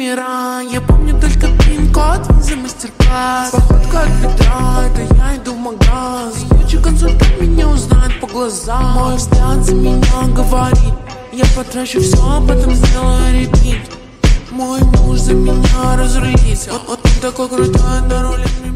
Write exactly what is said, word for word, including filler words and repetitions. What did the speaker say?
номера. Я помню только пин-код за мастер-класс. Походка от бедра, это я иду в магаз. Лучший консультант меня узнает по глазам. Мой взгляд за меня говорит: я потрачу все, а потом сделаю репит. Мой муж за меня разрулится. Вот, вот он такой крутой, на руле.